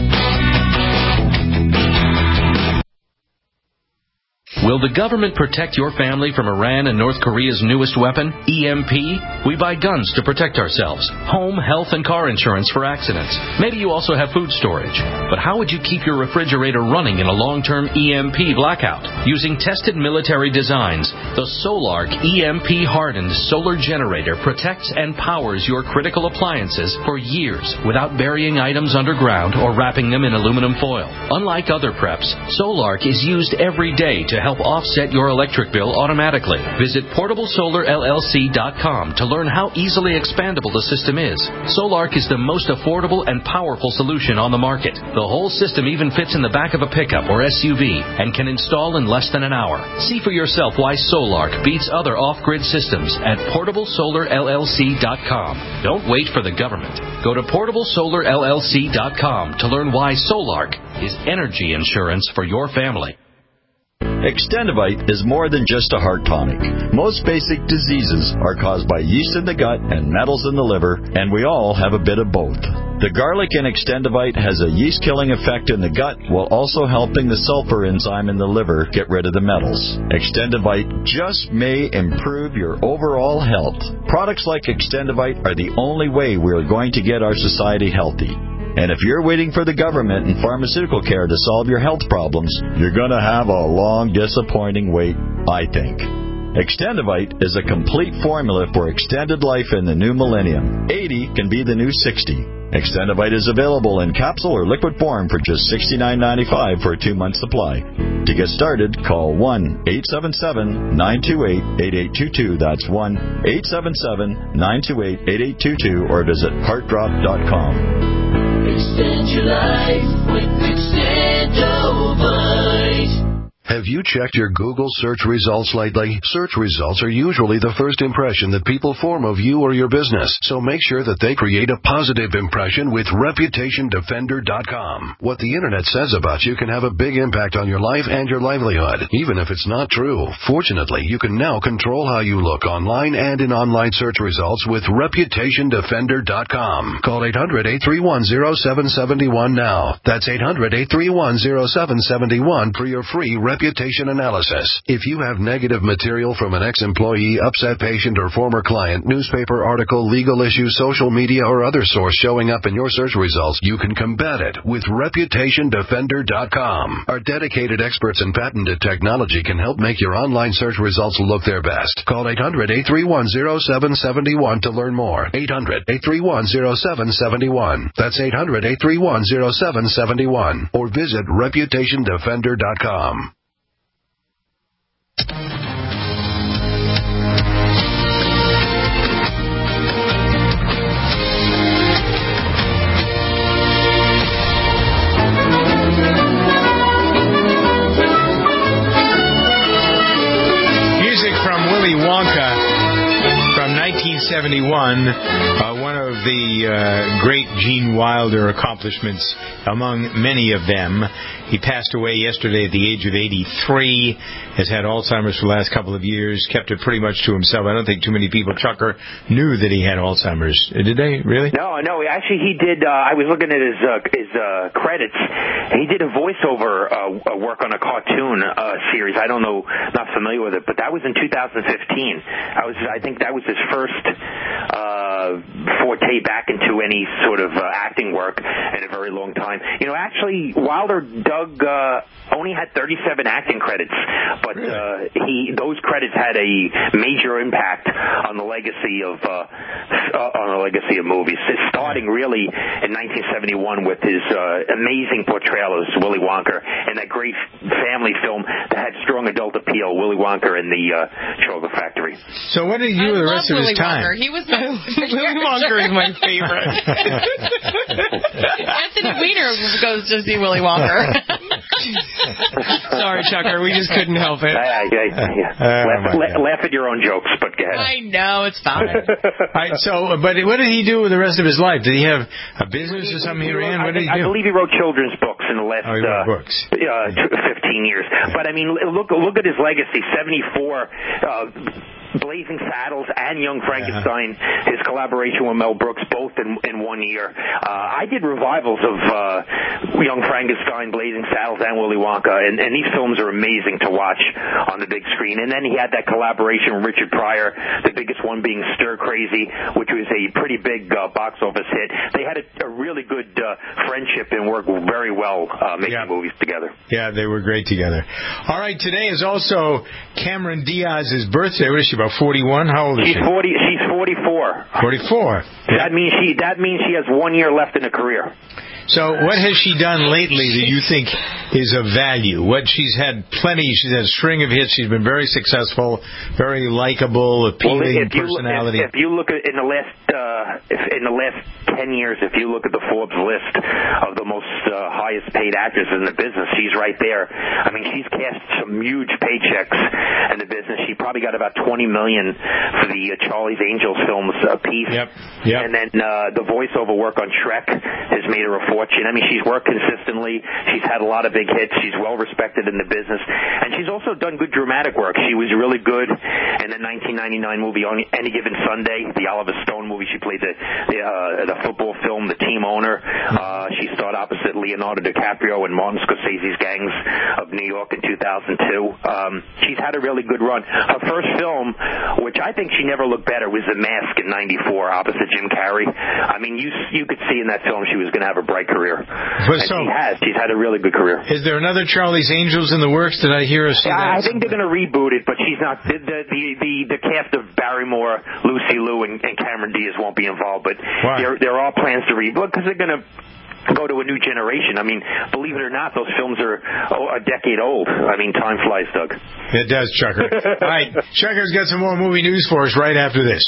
Will the government protect your family from Iran and North Korea's newest weapon, E M P? We buy guns to protect ourselves, home, health, and car insurance for accidents. Maybe you also have food storage. But how would you keep your refrigerator running in a long-term E M P blackout? Using tested military designs, the Solark E M P-hardened solar generator protects and powers your critical appliances for years without burying items underground or wrapping them in aluminum foil. Unlike other preps, Solark is used every day to help help offset your electric bill automatically. Visit portable solar L L C dot com to learn how easily expandable the system is. Solark is the most affordable and powerful solution on the market. The whole system even fits in the back of a pickup or S U V and can install in less than an hour. See for yourself why Solark beats other off-grid systems at portable solar L L C dot com. Don't wait for the government. Go to portable solar L L C dot com to learn why Solark is energy insurance for your family. Extendivite is more than just a heart tonic. Most basic diseases are caused by yeast in the gut and metals in the liver, and we all have a bit of both. The garlic in Extendivite has a yeast-killing effect in the gut while also helping the sulfur enzyme in the liver get rid of the metals. Extendivite just may improve your overall health. Products like Extendivite are the only way we are going to get our society healthy. And if you're waiting for the government and pharmaceutical care to solve your health problems, you're going to have a long, disappointing wait, I think. Extendivite is a complete formula for extended life in the new millennium. eighty can be the new sixty. Extendivite is available in capsule or liquid form for just sixty-nine ninety-five for a two-month supply. To get started, call one eight seven seven, nine two eight, eight eight two two. That's one eight seven seven, nine two eight, eight eight two two or visit heart drop dot com. Extend your life with Extendivite. Have you checked your Google search results lately? Search results are usually the first impression that people form of you or your business, so make sure that they create a positive impression with reputation defender dot com. What the Internet says about you can have a big impact on your life and your livelihood, even if it's not true. Fortunately, you can now control how you look online and in online search results with reputation defender dot com. Call eight hundred, eight three one, zero seven seven one now. That's eight hundred, eight three one, zero seven seven one for your free reputation analysis. If you have negative material from an ex-employee, upset patient, or former client, newspaper article, legal issue, social media, or other source showing up in your search results, you can combat it with reputation defender dot com. Our dedicated experts in patented technology can help make your online search results look their best. Call eight hundred, eight three one, zero seven seven one to learn more. eight hundred, eight three one, zero seven seven one. That's eight hundred, eight three one, zero seven seven one. Or visit reputation defender dot com. Music from Willy Wonka from nineteen seventy-one, uh, one of the uh, great Gene Wilder accomplishments among many of them. He passed away yesterday at the age of eighty-three, has had Alzheimer's for the last couple of years, kept it pretty much to himself. I don't think too many people, Chucker, knew that he had Alzheimer's. Did they, really? No, no. Actually, he did. Uh, I was looking at his uh, his uh, credits. He did a voiceover uh, work on a cartoon uh, series. I don't know, not familiar with it, but that was in two thousand fifteen. I was, I think that was his first uh, forte back into any sort of uh, acting work in a very long time. You know, actually, Wilder Doug uh, only had thirty-seven acting credits, but uh, he those credits had a major impact on the legacy of uh, uh, on the legacy of movies. Starting really in nineteen seventy-one with his uh, amazing portrayal as Willy Wonka and that great family film that had strong adult appeal, Willy Wonka and the uh, Chocolate Factory. So what did he do with the rest of Willy his time? Wonka. He was my Willy Wonka is my favorite. Anthony Weiner goes to see Willy Wonka. Sorry, Chucker, we just couldn't help it. I, I, I, yeah. uh, laugh, la- laugh at your own jokes, but go ahead. I know, it's fine. All right, so, but what did he do with the rest of his life? Did he have a business or something he ran? What did he do? I believe he wrote children's books in the last oh, he wrote uh, books. Uh, fifteen years. But I mean, look look at his legacy. seventy-four. Uh, Blazing Saddles and Young Frankenstein, uh-huh. his collaboration with Mel Brooks, both in in one year. Uh, I did revivals of uh, Young Frankenstein, Blazing Saddles, and Willy Wonka, and, and these films are amazing to watch on the big screen. And then he had that collaboration with Richard Pryor, the biggest one being Stir Crazy, which was a pretty big uh, box office hit. They had a, a really good uh, friendship and worked very well uh, making yeah. movies together. Yeah, they were great together. All right, today is also Cameron Diaz's birthday. What is she, about forty-one? How old is she's she? forty. She's forty-four. forty-four. That means she. That means she has one year left in her career. So what has she done lately that you think is of value? What she's had plenty. She's had a string of hits. She's been very successful, very likable, appealing well, if you, personality. If, if you look at in the last uh, if, in the last ten years, if you look at the Forbes list of the most uh, highest paid actors in the business, she's right there. I mean, she's cashed some huge paychecks in the business. She probably got about twenty million for the uh, Charlie's Angels films a piece. Yep. Yep. And then uh, the voiceover work on Shrek has made her a fortune. I mean, she's worked consistently. She's had a lot of big hits. She's well respected in the business, and she's also done good dramatic work. She was really good in the nineteen ninety-nine movie on Any Given Sunday, the Oliver Stone movie. She played the the, uh, the football film, The Team Owner. Uh, she starred opposite Leonardo DiCaprio and Martin Scorsese's Gangs of New York in two thousand two. Um, she's had a really good run. Her first film, which I think she never looked better, was The Mask in ninety-four opposite Jim Carrey. I mean, you you could see in that film she was going to have a bright career. But and so, she has. She's had a really good career. Is there another Charlie's Angels in the works? Did I hear her say I, that? I think they're going to reboot it, but she's not. The the the, the, the cast of Barrymore, Lucy Liu, and, and Cameron Diaz won't be involved, but Why? there there are plans to reboot because they're going to go to a new generation. I mean, believe it or not, those films are oh, a decade old. I mean, time flies, Doug. It does, Chucker. All right, Chucker's got some more movie news for us right after this.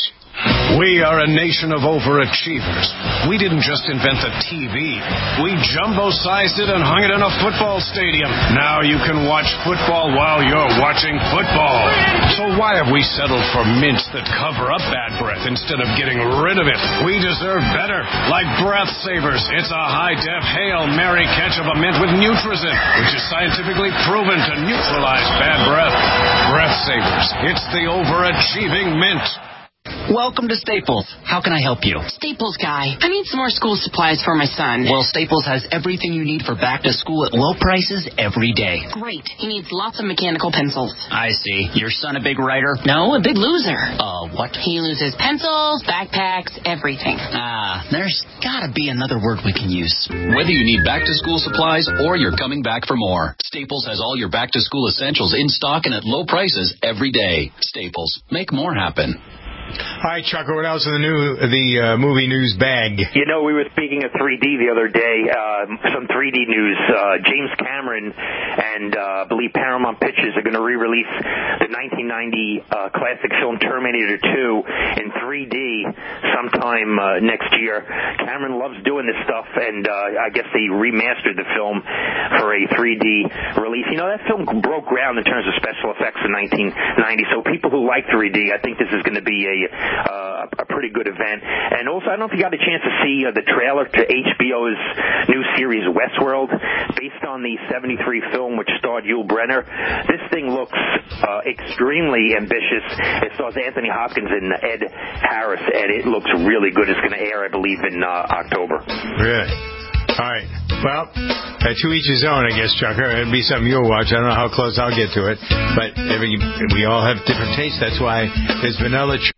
We are a nation of overachievers. We didn't just invent the T V. We jumbo-sized it and hung it in a football stadium. Now you can watch football while you're watching football. So why have we settled for mints that cover up bad breath instead of getting rid of it? We deserve better. Like Breath Savers. It's a high-def Hail Mary catch of a mint with Nutrizin, which is scientifically proven to neutralize bad breath. Breath Savers. It's the overachieving mint. Welcome to Staples. How can I help you? Staples guy. I need some more school supplies for my son. Well, Staples has everything you need for back to school at low prices every day. Great. He needs lots of mechanical pencils. I see. Your son a big writer? No, a big loser. Uh, what? He loses pencils, backpacks, everything. Ah, there's gotta be another word we can use. Whether you need back to school supplies or you're coming back for more, Staples has all your back to school essentials in stock and at low prices every day. Staples. Make more happen. All right, Chucker, what else in the new the uh, movie news bag? You know, we were speaking of three D the other day. Uh, some three D news. Uh, James Cameron and uh, I believe Paramount Pictures are going to re-release the nineteen ninety uh, classic film Terminator two in three D sometime uh, next year. Cameron loves doing this stuff, and uh, I guess they remastered the film for a three D release. You know, that film broke ground in terms of special effects in nineteen ninety, so people who like three D, I think this is going to be a Uh, a pretty good event. And also, I don't know if you got a chance to see uh, the trailer to H B O's new series Westworld, based on the seventy-three film which starred Yul Brynner. This thing looks uh, extremely ambitious. It stars Anthony Hopkins and Ed Harris, and it looks really good. It's going to air, I believe, in uh, October. Really? All right. Well, uh, to each his own, I guess, Chucker. It'll be something you'll watch. I don't know how close I'll get to it, but every, we all have different tastes. That's why there's vanilla. Ch-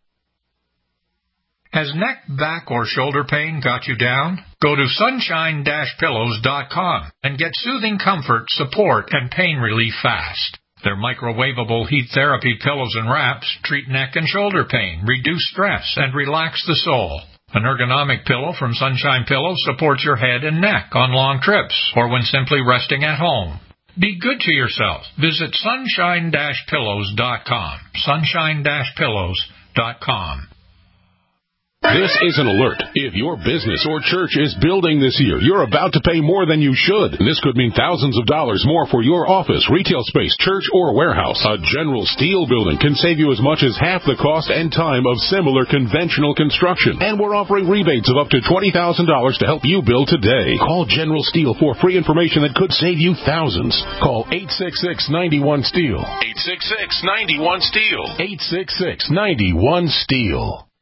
Has neck, back, or shoulder pain got you down? Go to sunshine dash pillows dot com and get soothing comfort, support, and pain relief fast. Their microwavable heat therapy pillows and wraps treat neck and shoulder pain, reduce stress, and relax the soul. An ergonomic pillow from Sunshine Pillows supports your head and neck on long trips or when simply resting at home. Be good to yourself. Visit sunshine dash pillows dot com. sunshine dash pillows dot com. This is an alert. If your business or church is building this year, you're about to pay more than you should. This could mean thousands of dollars more for your office, retail space, church, or warehouse. A General Steel building can save you as much as half the cost and time of similar conventional construction. And we're offering rebates of up to twenty thousand dollars to help you build today. Call General Steel for free information that could save you thousands. Call eight six six, nine one, STEEL. eight six six, nine one, STEEL. eight six six, nine one, STEEL.